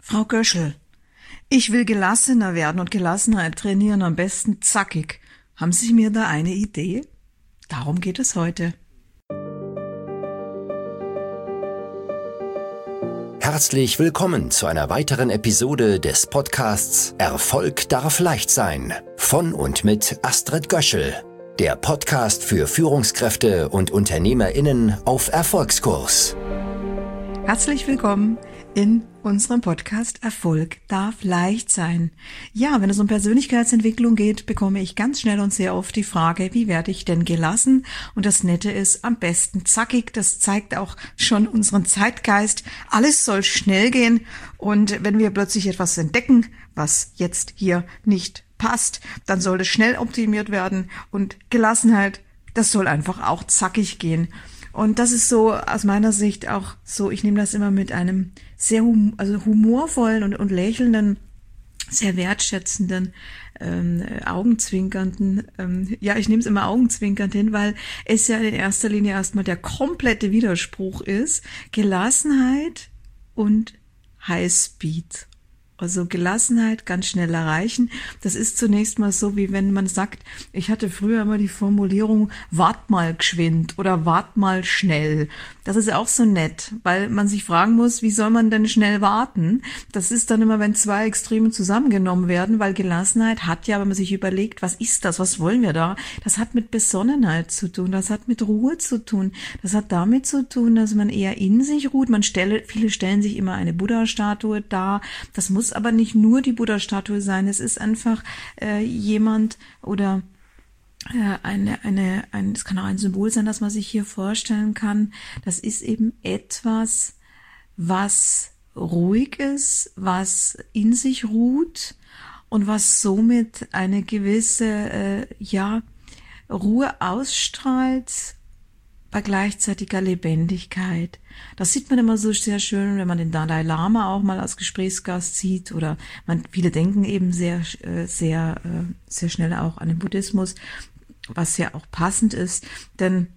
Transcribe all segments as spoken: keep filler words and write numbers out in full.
Frau Göschel, ich will gelassener werden und Gelassenheit trainieren, am besten zackig. Haben Sie mir da eine Idee? Darum geht es heute. Herzlich willkommen zu einer weiteren Episode des Podcasts Erfolg darf leicht sein von und mit Astrid Göschel, der Podcast für Führungskräfte und UnternehmerInnen auf Erfolgskurs. Herzlich willkommen in unserem Podcast Erfolg darf leicht sein. Ja, wenn es um Persönlichkeitsentwicklung geht, bekomme ich ganz schnell und sehr oft die Frage, wie werde ich denn gelassen? Und das Nette ist, am besten zackig. Das zeigt auch schon unseren Zeitgeist. Alles soll schnell gehen. Und wenn wir plötzlich etwas entdecken, was jetzt hier nicht passt, dann soll es schnell optimiert werden. Und Gelassenheit, das soll einfach auch zackig gehen. Und das ist so aus meiner Sicht auch so, ich nehme das immer mit einem sehr hum, also humorvollen und, und lächelnden, sehr wertschätzenden, ähm, augenzwinkernden, ähm, ja, ich nehme es immer augenzwinkernd hin, weil es ja in erster Linie erstmal der komplette Widerspruch ist, Gelassenheit und Highspeed. Also Gelassenheit ganz schnell erreichen. Das ist zunächst mal so, wie wenn man sagt, ich hatte früher immer die Formulierung, wart mal geschwind oder wart mal schnell. Das ist auch so nett, weil man sich fragen muss, wie soll man denn schnell warten? Das ist dann immer, wenn zwei Extreme zusammengenommen werden, weil Gelassenheit hat ja, wenn man sich überlegt, was ist das, was wollen wir da? Das hat mit Besonnenheit zu tun, das hat mit Ruhe zu tun, das hat damit zu tun, dass man eher in sich ruht. Man stelle, viele stellen sich immer eine Buddha-Statue dar. Das muss aber nicht nur die Buddha-Statue sein, es ist einfach äh, jemand oder äh, eine, eine, ein, es kann auch ein Symbol sein, das man sich hier vorstellen kann. Das ist eben etwas, was ruhig ist, was in sich ruht und was somit eine gewisse äh, ja Ruhe ausstrahlt, bei gleichzeitiger Lebendigkeit. Das sieht man immer so sehr schön, wenn man den Dalai Lama auch mal als Gesprächsgast sieht, oder man, viele denken eben sehr, sehr, sehr schnell auch an den Buddhismus, was ja auch passend ist, denn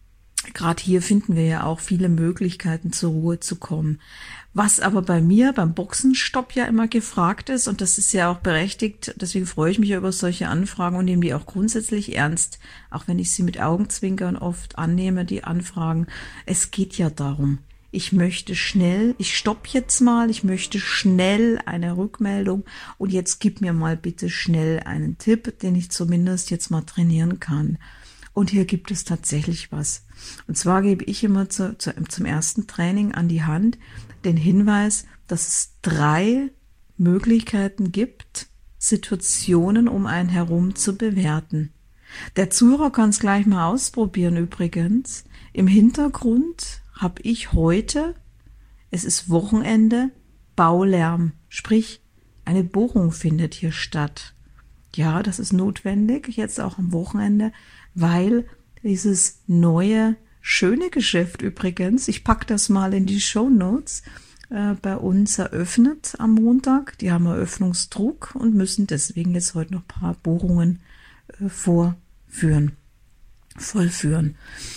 gerade hier finden wir ja auch viele Möglichkeiten, zur Ruhe zu kommen. Was aber bei mir beim Boxenstopp ja immer gefragt ist, und das ist ja auch berechtigt, deswegen freue ich mich ja über solche Anfragen und nehme die auch grundsätzlich ernst, auch wenn ich sie mit Augenzwinkern oft annehme, die Anfragen. Es geht ja darum, ich möchte schnell, ich stopp jetzt mal, ich möchte schnell eine Rückmeldung und jetzt gib mir mal bitte schnell einen Tipp, den ich zumindest jetzt mal trainieren kann. Und hier gibt es tatsächlich was. Und zwar gebe ich immer zu, zu, zum ersten Training an die Hand den Hinweis, dass es drei Möglichkeiten gibt, Situationen um einen herum zu bewerten. Der Zuhörer kann es gleich mal ausprobieren übrigens. Im Hintergrund habe ich heute, es ist Wochenende, Baulärm, sprich eine Bohrung findet hier statt. Ja, das ist notwendig, jetzt auch am Wochenende, weil dieses neue, schöne Geschäft übrigens, ich packe das mal in die Shownotes, äh, bei uns eröffnet am Montag. Die haben Eröffnungsdruck und müssen deswegen jetzt heute noch ein paar Bohrungen äh, vorführen, vollführen.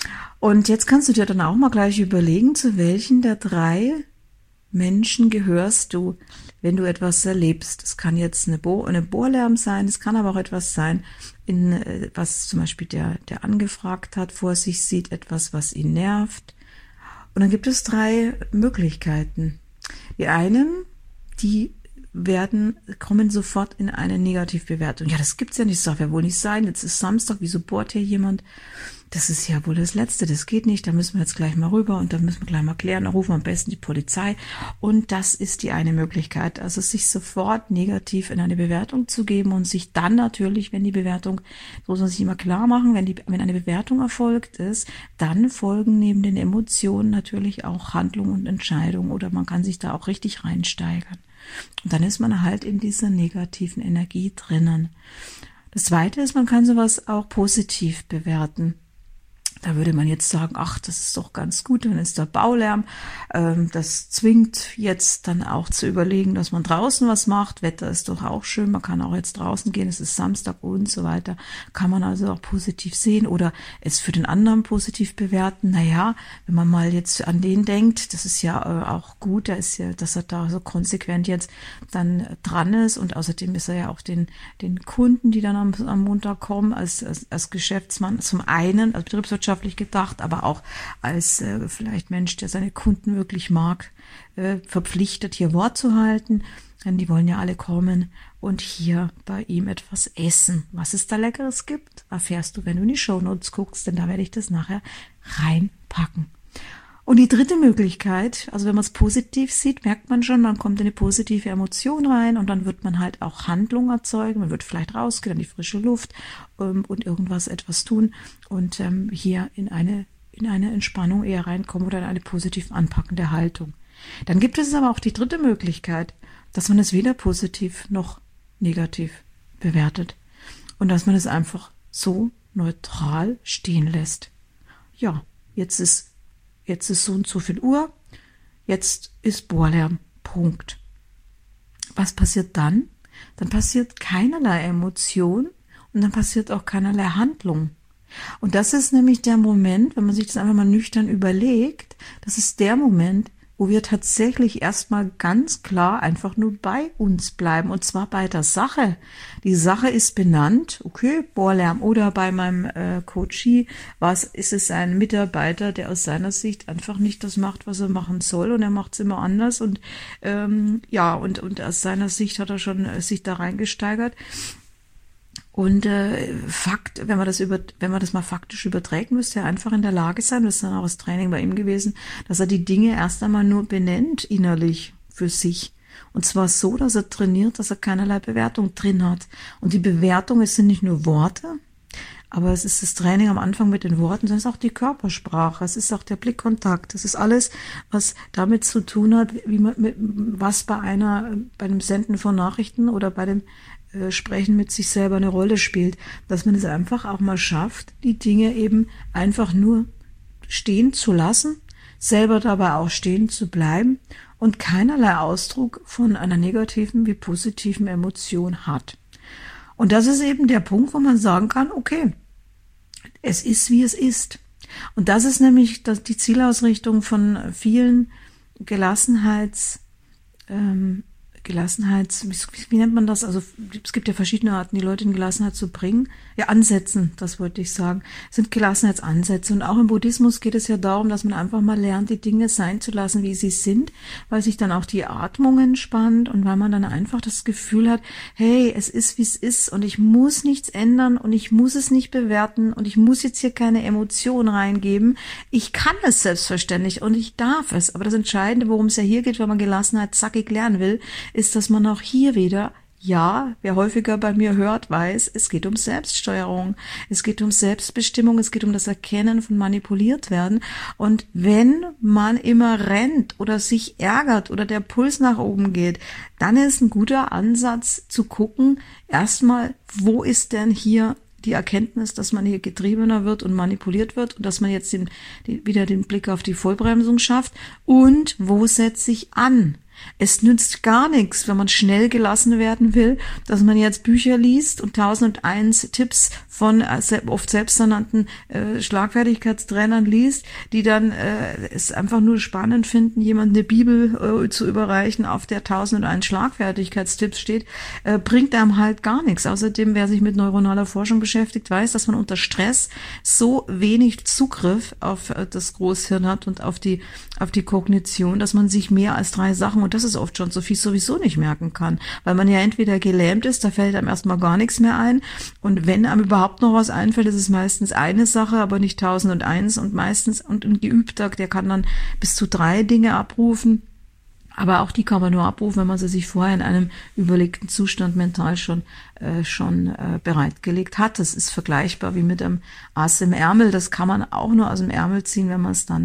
Und jetzt kannst du dir dann auch mal gleich überlegen, zu welchen der drei Menschen gehörst du, wenn du etwas erlebst. Es kann jetzt eine, Bo- eine Bohrlärm sein, es kann aber auch etwas sein, in, was zum Beispiel der, der angefragt hat, vor sich sieht, etwas, was ihn nervt. Und dann gibt es drei Möglichkeiten. Die einen, die werden, kommen sofort in eine Negativbewertung. Ja, das gibt's ja nicht, das darf ja wohl nicht sein. Jetzt ist Samstag, wieso bohrt hier jemand? Das ist ja wohl das Letzte, das geht nicht, da müssen wir jetzt gleich mal rüber und da müssen wir gleich mal klären, da rufen wir am besten die Polizei. Und das ist die eine Möglichkeit, also sich sofort negativ in eine Bewertung zu geben und sich dann natürlich, wenn die Bewertung, so muss man sich immer klar machen, wenn die, wenn eine Bewertung erfolgt ist, dann folgen neben den Emotionen natürlich auch Handlungen und Entscheidungen oder man kann sich da auch richtig reinsteigern. Und dann ist man halt in dieser negativen Energie drinnen. Das Zweite ist, man kann sowas auch positiv bewerten. Da würde man jetzt sagen, ach, das ist doch ganz gut, dann ist der Baulärm. Ähm, das zwingt jetzt dann auch zu überlegen, dass man draußen was macht. Wetter ist doch auch schön, man kann auch jetzt draußen gehen, es ist Samstag und so weiter. Kann man also auch positiv sehen oder es für den anderen positiv bewerten. Naja, wenn man mal jetzt an den denkt, das ist ja äh, auch gut, da ist ja, dass er da so konsequent jetzt dann dran ist und außerdem ist er ja auch den, den Kunden, die dann am, am Montag kommen, als, als, als Geschäftsmann zum einen, als Betriebswirtschaft gedacht, aber auch als äh, vielleicht Mensch, der seine Kunden wirklich mag, äh, verpflichtet, hier Wort zu halten, denn die wollen ja alle kommen und hier bei ihm etwas essen. Was es da Leckeres gibt, erfährst du, wenn du in die Shownotes guckst, denn da werde ich das nachher reinpacken. Und die dritte Möglichkeit, also wenn man es positiv sieht, merkt man schon, man kommt in eine positive Emotion rein und dann wird man halt auch Handlung erzeugen. Man wird vielleicht rausgehen an die frische Luft ähm, und irgendwas etwas tun und ähm, hier in eine, in eine Entspannung eher reinkommen oder in eine positiv anpackende Haltung. Dann gibt es aber auch die dritte Möglichkeit, dass man es weder positiv noch negativ bewertet und dass man es einfach so neutral stehen lässt. Ja, jetzt ist Jetzt ist so und so viel Uhr, jetzt ist Bohrlärm, Punkt. Was passiert dann? Dann passiert keinerlei Emotion und dann passiert auch keinerlei Handlung. Und das ist nämlich der Moment, wenn man sich das einfach mal nüchtern überlegt, das ist der Moment, wo wir tatsächlich erstmal ganz klar einfach nur bei uns bleiben und zwar bei der Sache. Die Sache ist benannt, okay, Bohrlärm oder bei meinem äh, Coachie, was ist es ein Mitarbeiter, der aus seiner Sicht einfach nicht das macht, was er machen soll und er macht es immer anders und ähm, ja und und aus seiner Sicht hat er schon äh, sich da reingesteigert. Und äh, Fakt, wenn man das über, wenn man das mal faktisch überträgt, müsste er einfach in der Lage sein, das ist dann auch das Training bei ihm gewesen, dass er die Dinge erst einmal nur benennt innerlich für sich. Und zwar so, dass er trainiert, dass er keinerlei Bewertung drin hat. Und die Bewertung, es sind nicht nur Worte, aber es ist das Training am Anfang mit den Worten, sondern es ist auch die Körpersprache, es ist auch der Blickkontakt, das ist alles, was damit zu tun hat, wie man, mit, was bei einer, bei dem Senden von Nachrichten oder bei dem äh, Sprechen mit sich selber eine Rolle spielt, dass man es einfach auch mal schafft, die Dinge eben einfach nur stehen zu lassen, selber dabei auch stehen zu bleiben und keinerlei Ausdruck von einer negativen wie positiven Emotion hat. Und das ist eben der Punkt, wo man sagen kann, okay, es ist, wie es ist. Und das ist nämlich das, die Zielausrichtung von vielen Gelassenheits, ähm, Gelassenheits, wie, wie nennt man das? Also es gibt ja verschiedene Arten, die Leute in Gelassenheit zu bringen. Ja, Ansätzen, das wollte ich sagen, sind Gelassenheitsansätze. Und auch im Buddhismus geht es ja darum, dass man einfach mal lernt, die Dinge sein zu lassen, wie sie sind, weil sich dann auch die Atmung entspannt und weil man dann einfach das Gefühl hat, hey, es ist, wie es ist und ich muss nichts ändern und ich muss es nicht bewerten und ich muss jetzt hier keine Emotion reingeben. Ich kann es selbstverständlich und ich darf es. Aber das Entscheidende, worum es ja hier geht, wenn man Gelassenheit zackig lernen will, ist, dass man auch hier wieder, ja, wer häufiger bei mir hört, weiß, es geht um Selbststeuerung, es geht um Selbstbestimmung, es geht um das Erkennen von manipuliert werden. Und wenn man immer rennt oder sich ärgert oder der Puls nach oben geht, dann ist ein guter Ansatz zu gucken, erstmal, wo ist denn hier die Erkenntnis, dass man hier getriebener wird und manipuliert wird und dass man jetzt den, den, wieder den Blick auf die Vollbremsung schafft und wo setze ich an? Es nützt gar nichts, wenn man schnell gelassen werden will, dass man jetzt Bücher liest und tausendeins Tipps von oft selbsternannten äh, Schlagfertigkeitstrainern liest, die dann äh, es einfach nur spannend finden, jemand eine Bibel äh, zu überreichen, auf der tausendeins Schlagfertigkeitstipps steht, äh, bringt einem halt gar nichts. Außerdem, wer sich mit neuronaler Forschung beschäftigt, weiß, dass man unter Stress so wenig Zugriff auf äh, das Großhirn hat und auf die auf die Kognition, dass man sich mehr als drei Sachen, und das ist oft schon so viel, sowieso nicht merken kann, weil man ja entweder gelähmt ist, da fällt einem erstmal gar nichts mehr ein, und wenn einem überhaupt noch was einfällt, ist es meistens eine Sache, aber nicht tausendundeins, und meistens, und ein Geübter, der kann dann bis zu drei Dinge abrufen, aber auch die kann man nur abrufen, wenn man sie sich vorher in einem überlegten Zustand mental schon äh, schon äh, bereitgelegt hat. Das ist vergleichbar wie mit einem Ass im Ärmel. Das kann man auch nur aus dem Ärmel ziehen, wenn man es dann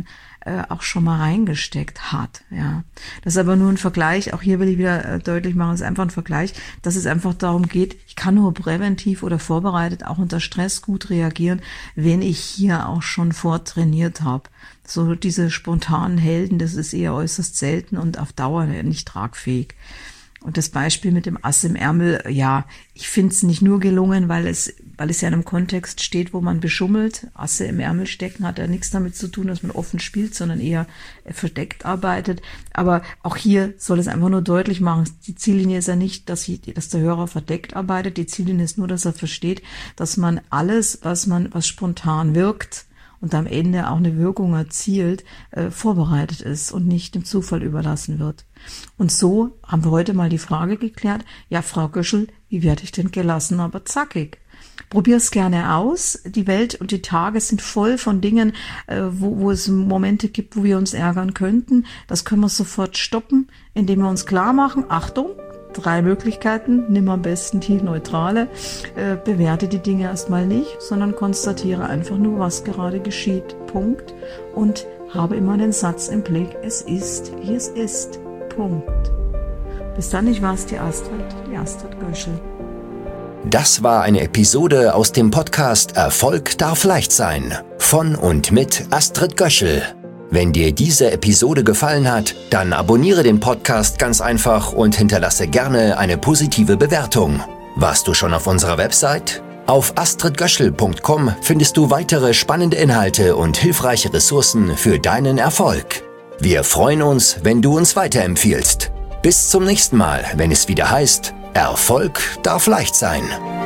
äh, auch schon mal reingesteckt hat. Ja, das ist aber nur ein Vergleich. Auch hier will ich wieder äh, deutlich machen, es ist einfach ein Vergleich, dass es einfach darum geht, ich kann nur präventiv oder vorbereitet auch unter Stress gut reagieren, wenn ich hier auch schon vortrainiert habe. So diese spontanen Helden, das ist eher äußerst selten und auf Dauer nicht tragfähig. Und das Beispiel mit dem Ass im Ärmel, ja, ich finde es nicht nur gelungen, weil es weil es ja in einem Kontext steht, wo man beschummelt. Asse im Ärmel stecken hat ja nichts damit zu tun, dass man offen spielt, sondern eher verdeckt arbeitet. Aber auch hier soll es einfach nur deutlich machen, die Ziellinie ist ja nicht, dass, ich, dass der Hörer verdeckt arbeitet. Die Ziellinie ist nur, dass er versteht, dass man alles, was man, was spontan wirkt, und am Ende auch eine Wirkung erzielt, äh, vorbereitet ist und nicht dem Zufall überlassen wird. Und so haben wir heute mal die Frage geklärt, ja, Frau Göschel, wie werde ich denn gelassen, aber zackig? Probier's gerne aus. Die Welt und die Tage sind voll von Dingen, äh, wo, wo es Momente gibt, wo wir uns ärgern könnten. Das können wir sofort stoppen, indem wir uns klar machen, Achtung, drei Möglichkeiten, nimm am besten die neutrale, äh, bewerte die Dinge erstmal nicht, sondern konstatiere einfach nur, was gerade geschieht, Punkt, und habe immer den Satz im Blick, es ist, wie es ist, Punkt. Bis dann, ich war's, die Astrid, die Astrid Göschel. Das war eine Episode aus dem Podcast Erfolg darf leicht sein von und mit Astrid Göschel. Wenn dir diese Episode gefallen hat, dann abonniere den Podcast ganz einfach und hinterlasse gerne eine positive Bewertung. Warst du schon auf unserer Website? Auf astrid göschel punkt com findest du weitere spannende Inhalte und hilfreiche Ressourcen für deinen Erfolg. Wir freuen uns, wenn du uns weiterempfiehlst. Bis zum nächsten Mal, wenn es wieder heißt, Erfolg darf leicht sein.